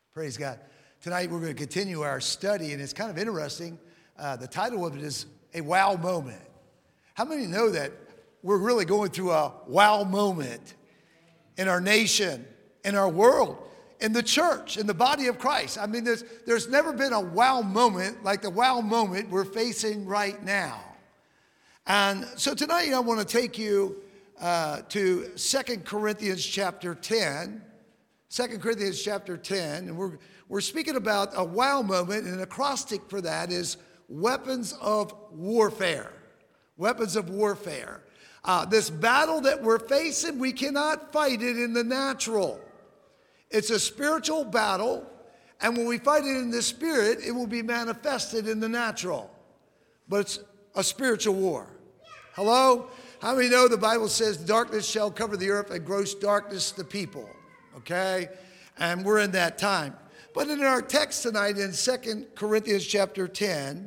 Praise God. Tonight we're going to continue our study, and it's kind of interesting. The title of it is A Wow Moment. How many know that we're really going through a wow moment in our nation, in our world, in the church, in the body of Christ? I mean, there's never been a wow moment like the wow moment we're facing right now. And so tonight I want to take you to 2 Corinthians chapter 10. 2 Corinthians chapter 10, and we're speaking about a wow moment, and an acrostic for that is weapons of warfare. Weapons of warfare. This battle that we're facing, we cannot fight it in the natural. It's a spiritual battle, and when we fight it in the spirit, it will be manifested in the natural. But it's a spiritual war. Hello? How many know the Bible says darkness shall cover the earth and gross darkness the people? Okay? And we're in that time. But in our text tonight in 2 Corinthians chapter 10,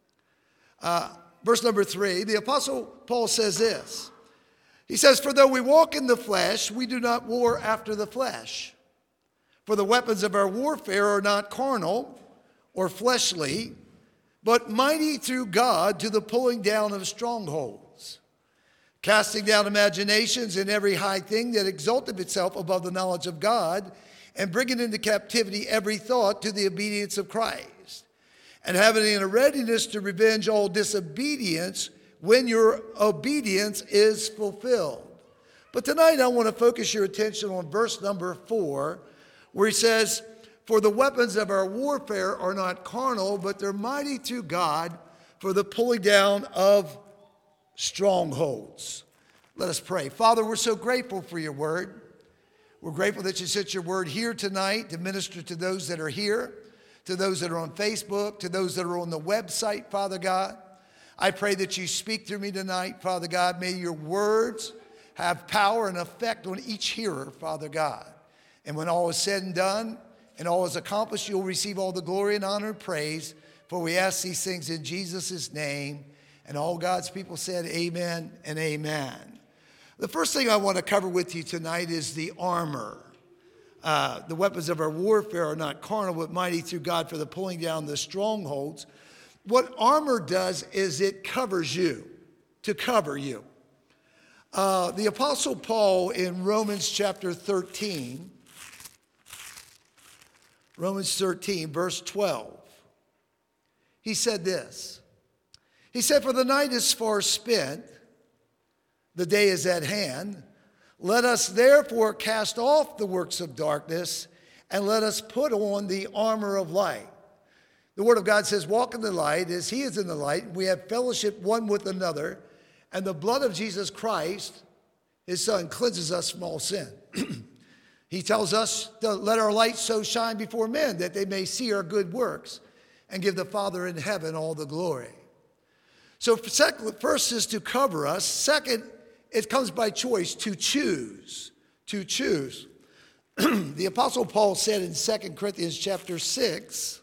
verse number 3, the Apostle Paul says this. He says, "For though we walk in the flesh, we do not war after the flesh. For the weapons of our warfare are not carnal or fleshly, but mighty through God to the pulling down of strongholds, casting down imaginations and every high thing that exalteth itself above the knowledge of God, and bringing into captivity every thought to the obedience of Christ, and having in a readiness to revenge all disobedience when your obedience is fulfilled." But tonight I want to focus your attention on verse number 4, where he says, "For the weapons of our warfare are not carnal, but they're mighty through God for the pulling down of strongholds." Let us pray. Father, we're so grateful for your word. We're grateful that you sent your word here tonight to minister to those that are here, to those that are on Facebook, to those that are on the website, Father God. I pray that you speak through me tonight, Father God. May your words have power and effect on each hearer, Father God. And when all is said and done and all is accomplished, you'll receive all the glory and honor and praise. For we ask these things in Jesus' name. And all God's people said amen and amen. The first thing I want to cover with you tonight is the armor. The weapons of our warfare are not carnal, but mighty through God for the pulling down the strongholds. What armor does is it covers you, to cover you. The Apostle Paul in Romans chapter 13, Romans 13, verse 12, he said this. He said, "For the night is far spent, the day is at hand. Let us therefore cast off the works of darkness, and let us put on the armor of light." The word of God says, "Walk in the light as he is in the light. We have fellowship one with another, and the blood of Jesus Christ, his son, cleanses us from all sin." He tells us to let our light so shine before men that they may see our good works and give the Father in heaven all the glory. So first is to cover us. Second, it comes by choice, to choose. To choose. The Apostle Paul said in 2 Corinthians chapter 6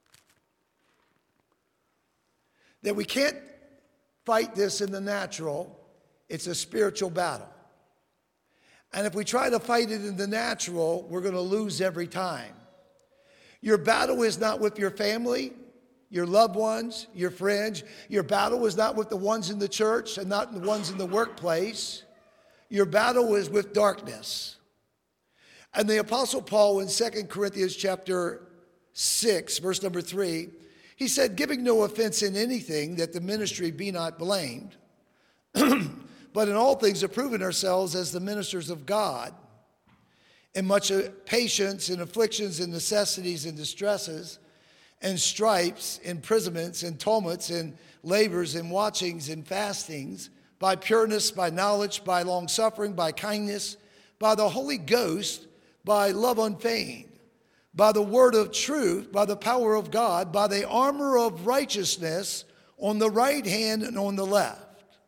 that we can't fight this in the natural. It's a spiritual battle. And if we try to fight it in the natural, we're going to lose every time. Your battle is not with your family, your loved ones, your friends. Your battle is not with the ones in the church and not the ones in the workplace. Your battle is with darkness. And the Apostle Paul in 2 Corinthians chapter 6, verse number 3, he said, "Giving no offense in anything, that the ministry be not blamed, but in all things approving ourselves as the ministers of God, in much patience, in afflictions, in necessities, and distresses, and stripes, imprisonments, and tumults, and labors, and watchings, and fastings, by pureness, by knowledge, by long-suffering, by kindness, by the Holy Ghost, by love unfeigned, by the word of truth, by the power of God, by the armor of righteousness on the right hand and on the left."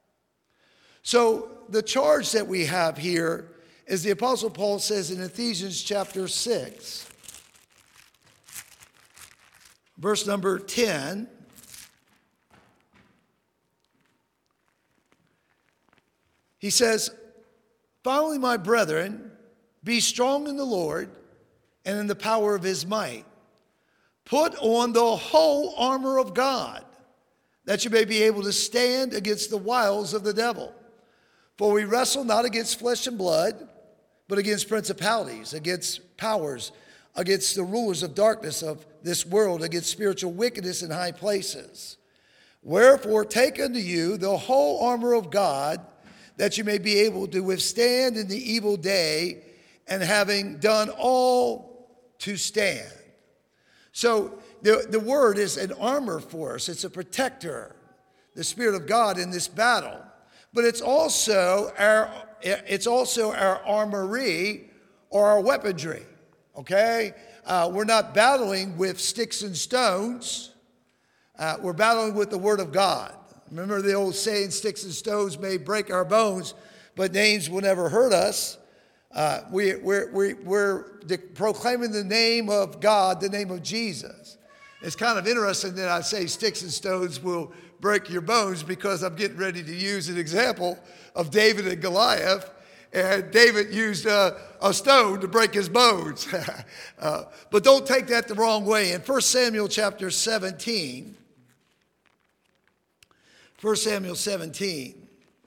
So the charge that we have here is the Apostle Paul says in Ephesians chapter 6, verse number 10, he says, "Finally, my brethren, be strong in the Lord and in the power of his might. Put on the whole armor of God, that you may be able to stand against the wiles of the devil. For we wrestle not against flesh and blood, but against principalities, against powers, against the rulers of darkness of this world, against spiritual wickedness in high places. Wherefore take unto you the whole armor of God, that you may be able to withstand in the evil day, and having done all, to stand. So the word is an armor for us. It's a protector, the Spirit of God in this battle. But it's also our armory or our weaponry, okay? We're not battling with sticks and stones. We're battling with the Word of God. Remember the old saying, sticks and stones may break our bones, but names will never hurt us. We're proclaiming the name of God, the name of Jesus. It's kind of interesting that I say sticks and stones will break your bones, because I'm getting ready to use an example of David and Goliath. And David used a stone to break his bones. But don't take that the wrong way. In 1 Samuel chapter 17, 1 Samuel 17,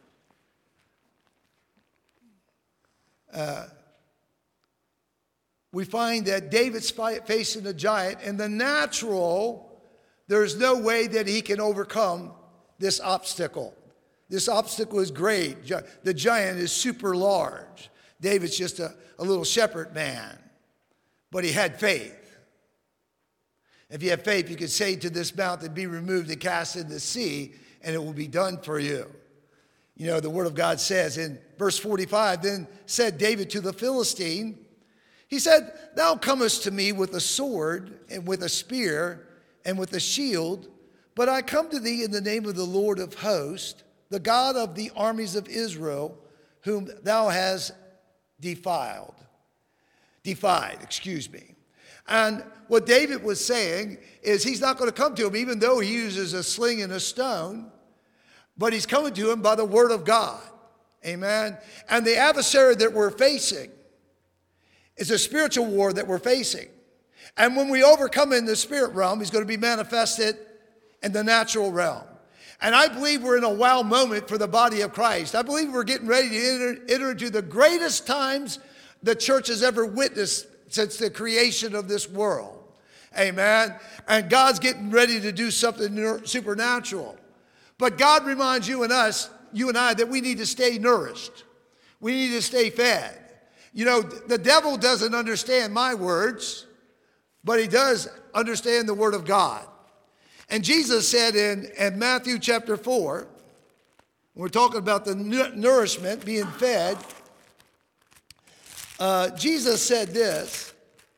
we find that David's facing a giant. In the natural, there's no way that he can overcome this obstacle. This obstacle is great. The giant is super large. David's just a little shepherd man, but he had faith. If you have faith, you can say to this mountain, be removed and cast into the sea, and it will be done for you. You know, the word of God says in verse 45, then said David to the Philistine, he said, thou comest to me with a sword and with a spear and with a shield, but I come to thee in the name of the Lord of hosts, the God of the armies of Israel, whom thou hast defied. And what David was saying is he's not going to come to him, even though he uses a sling and a stone, but he's coming to him by the word of God. Amen. And the adversary that we're facing is a spiritual war that we're facing. And when we overcome in the spirit realm, he's going to be manifested in the natural realm. And I believe we're in a wow moment for the body of Christ. I believe we're getting ready to enter into the greatest times the church has ever witnessed since the creation of this world. Amen. And God's getting ready to do something supernatural. But God reminds you and I, that we need to stay nourished. We need to stay fed. You know, the devil doesn't understand my words, but he does understand the word of God. And Jesus said in Matthew chapter 4, we're talking about the nourishment, being fed. Jesus said this,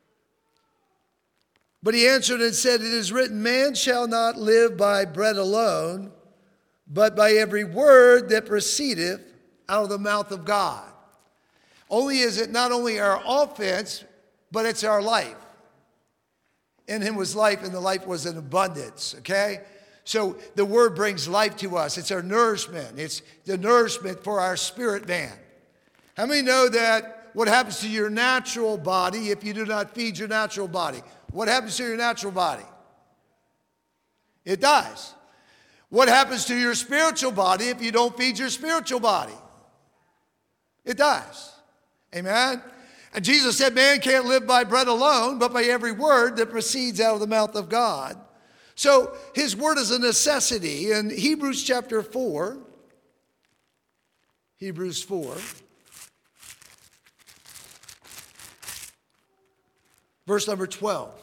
but he answered and said, it is written, man shall not live by bread alone, but by every word that proceedeth out of the mouth of God. Only is it not only our offense, but it's our life. In him was life, and the life was in abundance, okay? So the word brings life to us. It's our nourishment. It's the nourishment for our spirit man. How many know that what happens to your natural body if you do not feed your natural body? What happens to your natural body? It dies. What happens to your spiritual body if you don't feed your spiritual body? It dies. Amen? And Jesus said, man can't live by bread alone, but by every word that proceeds out of the mouth of God. So his word is a necessity. In Hebrews chapter 4, Hebrews 4, verse number 12.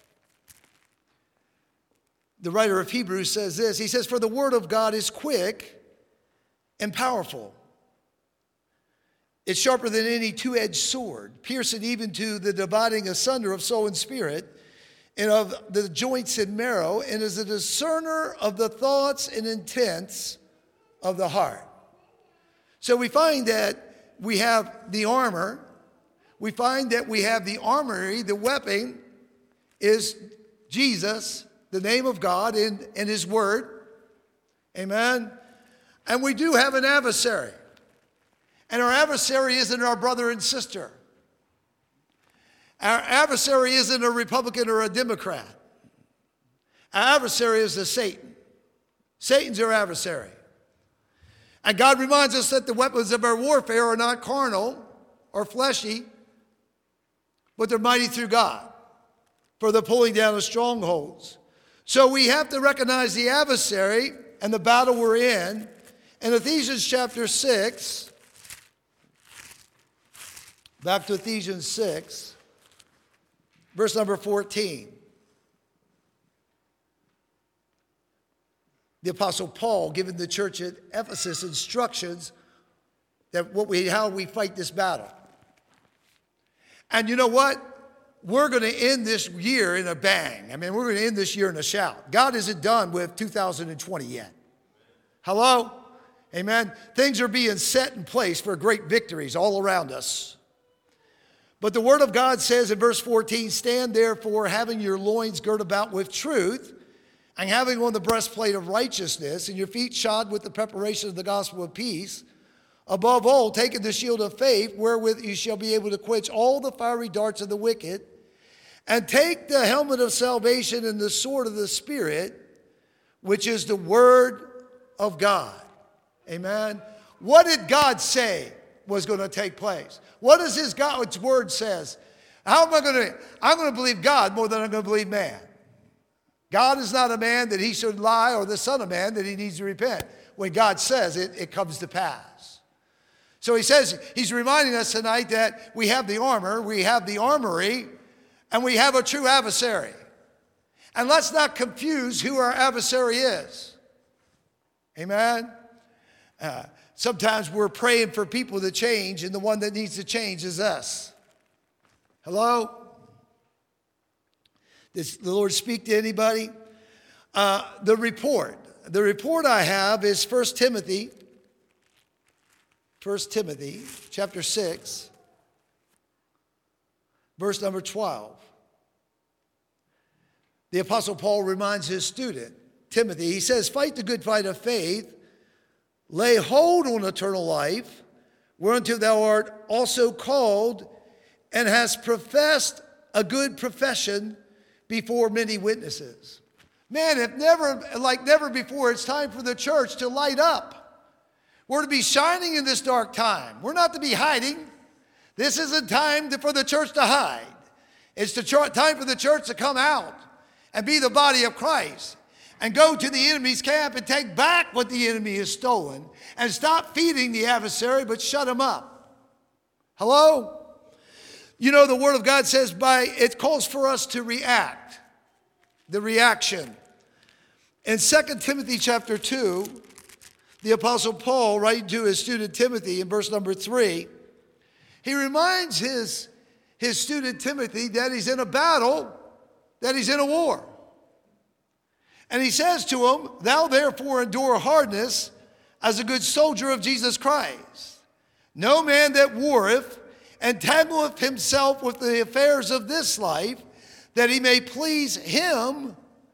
The writer of Hebrews says this. He says, for the word of God is quick and powerful. It's sharper than any two-edged sword, piercing even to the dividing asunder of soul and spirit, and of the joints and marrow, and is a discerner of the thoughts and intents of the heart. So we find that we have the armor. We find that we have the armory. The weapon is Jesus, the name of God, and his word. Amen. And we do have an adversary. And our adversary isn't our brother and sister. Our adversary isn't a Republican or a Democrat. Our adversary is the Satan. Satan's our adversary. And God reminds us that the weapons of our warfare are not carnal or fleshy, but they're mighty through God for the pulling down of strongholds. So we have to recognize the adversary and the battle we're in. In Ephesians chapter 6, back to Ephesians 6, verse number 14. The Apostle Paul giving the church at Ephesus instructions that how we fight this battle. And you know what? We're going to end this year in a bang. I mean, we're going to end this year in a shout. God isn't done with 2020 yet. Hello? Amen? Things are being set in place for great victories all around us. But the Word of God says in verse 14, stand therefore, having your loins girt about with truth, and having on the breastplate of righteousness, and your feet shod with the preparation of the gospel of peace, above all, taking the shield of faith, wherewith you shall be able to quench all the fiery darts of the wicked, and take the helmet of salvation and the sword of the Spirit, which is the word of God. Amen. What did God say was going to take place? What does God's word says? How am I going to? I'm going to believe God more than I'm going to believe man. God is not a man that he should lie, or the son of man that he needs to repent. When God says it, it comes to pass. So he says, he's reminding us tonight that we have the armor, we have the armory, and we have a true adversary. And let's not confuse who our adversary is. Amen? Sometimes we're praying for people to change, and the one that needs to change is us. Hello? Does the Lord speak to anybody? The report I have is 1 Timothy chapter 6, verse number 12. The Apostle Paul reminds his student, Timothy, he says, fight the good fight of faith, lay hold on eternal life, whereunto thou art also called, and hast professed a good profession before many witnesses. Man, if never before, it's time for the church to light up. We're to be shining in this dark time. We're not to be hiding. This isn't time for the church to hide. It's the time for the church to come out and be the body of Christ and go to the enemy's camp and take back what the enemy has stolen and stop feeding the adversary, but shut him up. Hello? You know, the Word of God says it calls for us to react. The reaction. In 2 Timothy chapter 2, the Apostle Paul, writing to his student Timothy in verse number 3, he reminds his student Timothy that he's in a battle, that he's in a war. And he says to him, thou therefore endure hardness as a good soldier of Jesus Christ. No man that warreth entangleth himself with the affairs of this life, that he may please him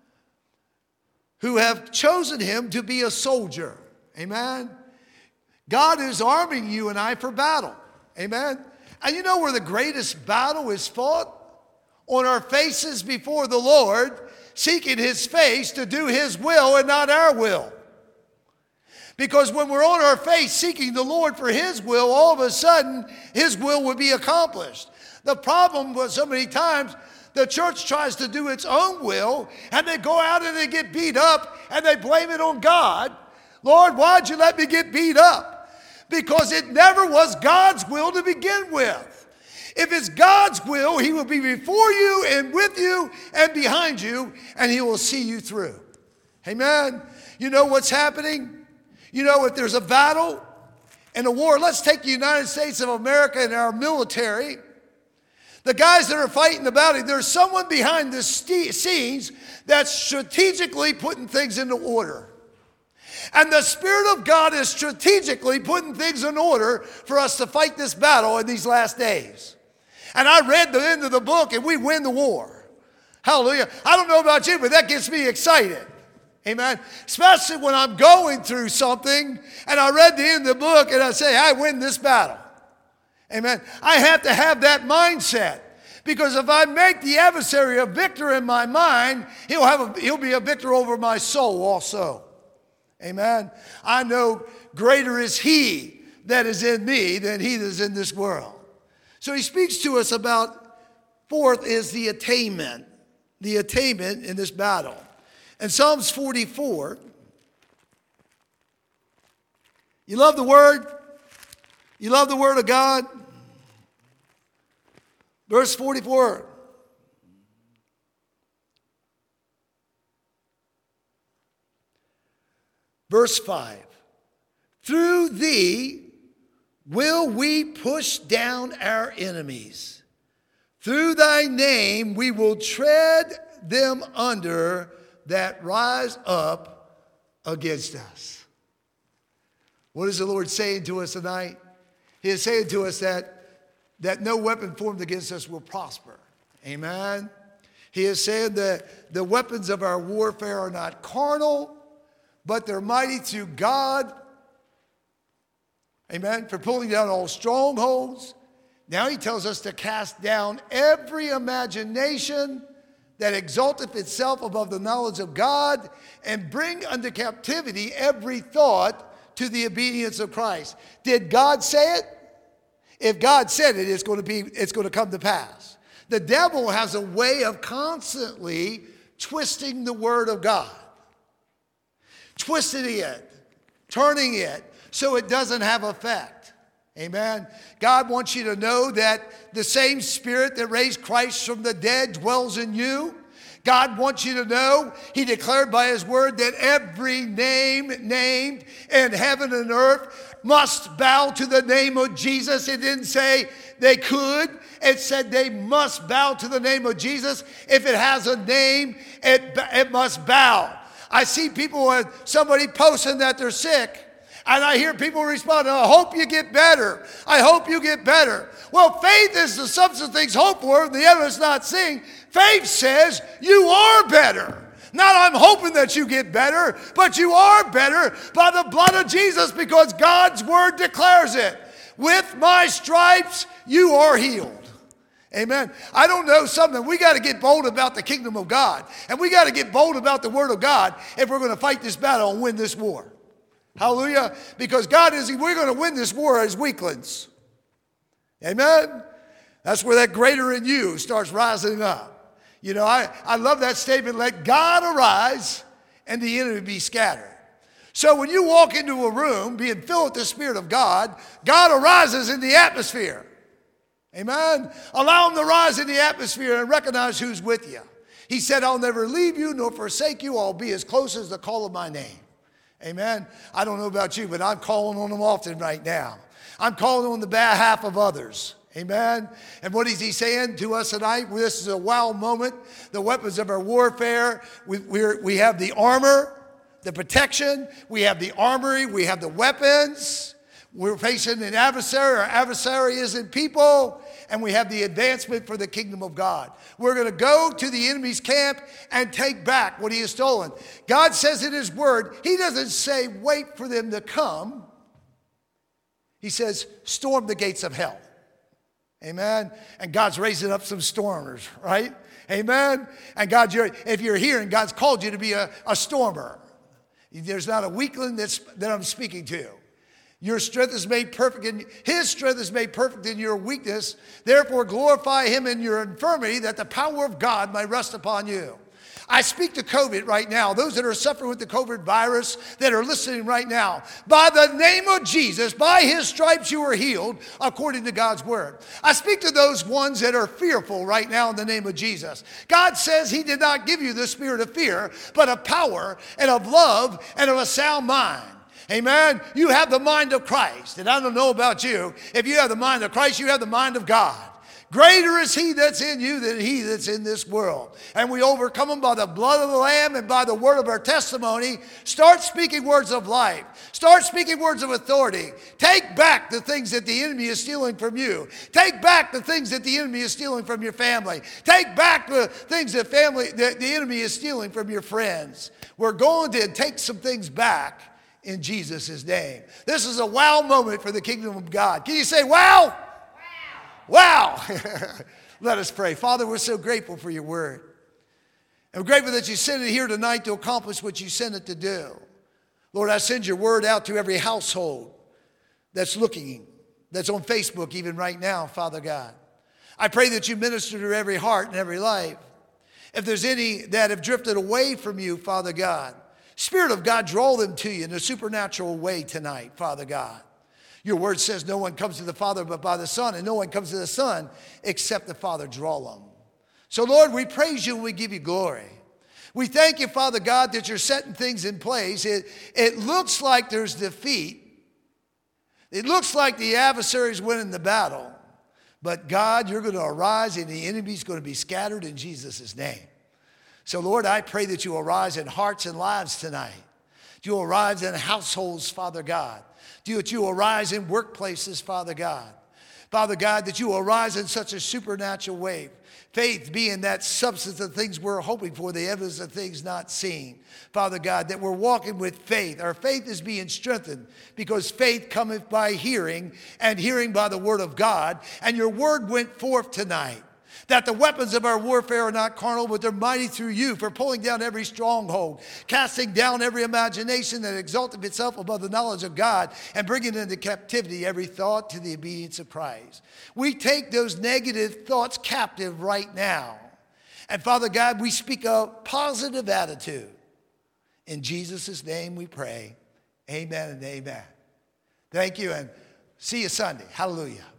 who have chosen him to be a soldier. Amen. God is arming you and I for battle. Amen. And you know where the greatest battle is fought? On our faces before the Lord, seeking his face to do his will and not our will. Because when we're on our face seeking the Lord for his will, all of a sudden his will will be accomplished. The problem was so many times the church tries to do its own will, and they go out and they get beat up and they blame it on God. Lord, why'd you let me get beat up? Because it never was God's will to begin with. If it's God's will, he will be before you and with you and behind you, and he will see you through. Amen. You know what's happening? You know, if there's a battle and a war, let's take the United States of America and our military. The guys that are fighting the battle, there's someone behind the scenes that's strategically putting things into order. And the Spirit of God is strategically putting things in order for us to fight this battle in these last days. And I read the end of the book and we win the war. Hallelujah. I don't know about you, but that gets me excited. Amen. Especially when I'm going through something and I read the end of the book and I say, I win this battle. Amen. I have to have that mindset Because if I make the adversary a victor in my mind, he'll be a victor over my soul also. Amen. I know greater is he that is in me than he that is in this world. So he speaks to us about, fourth is the attainment in this battle. In Psalms 44, you love the word? You love the word of God? Verse 44. Verse 5. Through thee will we push down our enemies. Through thy name we will tread them under that rise up against us. What is the Lord saying to us tonight? He is saying to us that no weapon formed against us will prosper. Amen. He is saying that the weapons of our warfare are not carnal, but they're mighty through God. Amen. For pulling down all strongholds. Now he tells us to cast down every imagination that exalteth itself above the knowledge of God, and bring unto captivity every thought to the obedience of Christ. Did God say it? If God said it, it's going to come to pass. The devil has a way of constantly twisting the word of God. Twisting it, turning it, so it doesn't have effect. Amen. God wants you to know that the same Spirit that raised Christ from the dead dwells in you. God wants you to know, he declared by his word that every name named in heaven and earth must bow to the name of Jesus. It didn't say they could. It said they must bow to the name of Jesus. If it has a name, it must bow. I see people with somebody posting that they're sick, and I hear people respond, I hope you get better. I hope you get better. Well, faith is the substance of things hoped for, the evidence not seen. Faith says you are better. Not I'm hoping that you get better, but you are better by the blood of Jesus, because God's word declares it. With my stripes, you are healed. Amen. I don't know something. We got to get bold about the kingdom of God. And we got to get bold about the word of God if we're going to fight this battle and win this war. Hallelujah. Because we're going to win this war as weaklings. Amen. That's where that greater in you starts rising up. You know, I love that statement, let God arise and the enemy be scattered. So when you walk into a room being filled with the Spirit of God, God arises in the atmosphere. Amen. Allow him to rise in the atmosphere and recognize who's with you. He said, I'll never leave you nor forsake you. I'll be as close as the call of my name. Amen. I don't know about you, but I'm calling on them often right now. I'm calling on the behalf of others. Amen. And what is he saying to us tonight? This is a wow moment. The weapons of our warfare. We have the armor, the protection. We have the armory. We have the weapons. We're facing an adversary. Our adversary isn't people. And we have the advancement for the kingdom of God. We're going to go to the enemy's camp and take back what he has stolen. God says in his word, he doesn't say wait for them to come. He says storm the gates of hell. Amen. And God's raising up some stormers, right? Amen. And God, if you're here and God's called you to be a stormer, there's not a weakling that I'm speaking to. Your strength is made perfect his strength is made perfect in your weakness. Therefore, glorify him in your infirmity, that the power of God may rest upon you. I speak to COVID right now, those that are suffering with the COVID virus that are listening right now. By the name of Jesus, by his stripes you are healed, according to God's word. I speak to those ones that are fearful right now in the name of Jesus. God says he did not give you the spirit of fear, but of power and of love and of a sound mind. Amen. You have the mind of Christ. And I don't know about you. If you have the mind of Christ, you have the mind of God. Greater is he that's in you than he that's in this world. And we overcome them by the blood of the Lamb and by the word of our testimony. Start speaking words of life. Start speaking words of authority. Take back the things that the enemy is stealing from you. Take back the things that the enemy is stealing from your family. Take back the things that the enemy is stealing from your friends. We're going to take some things back in Jesus' name. This is a wow moment for the kingdom of God. Can you say wow? Wow. Let us pray. Father, we're so grateful for your word. And we're grateful that you sent it here tonight to accomplish what you sent it to do. Lord, I send your word out to every household that's looking, that's on Facebook even right now, Father God. I pray that you minister to every heart and every life. If there's any that have drifted away from you, Father God, Spirit of God, draw them to you in a supernatural way tonight, Father God. Your word says no one comes to the Father but by the Son, and no one comes to the Son except the Father draw them. So, Lord, we praise you and we give you glory. We thank you, Father God, that you're setting things in place. It looks like there's defeat. It looks like the adversary's winning the battle. But God, you're going to arise and the enemy's going to be scattered in Jesus' name. So, Lord, I pray that you arise in hearts and lives tonight. You arise in households, Father God. That you arise in workplaces, Father God. Father God, that you arise in such a supernatural way. Faith being that substance of things we're hoping for, the evidence of things not seen. Father God, that we're walking with faith. Our faith is being strengthened because faith cometh by hearing, and hearing by the word of God. And your word went forth tonight. That the weapons of our warfare are not carnal, but they're mighty through you for pulling down every stronghold, casting down every imagination that exalteth itself above the knowledge of God, and bringing into captivity every thought to the obedience of Christ. We take those negative thoughts captive right now. And Father God, we speak a positive attitude. In Jesus' name we pray. Amen and amen. Thank you, and see you Sunday. Hallelujah.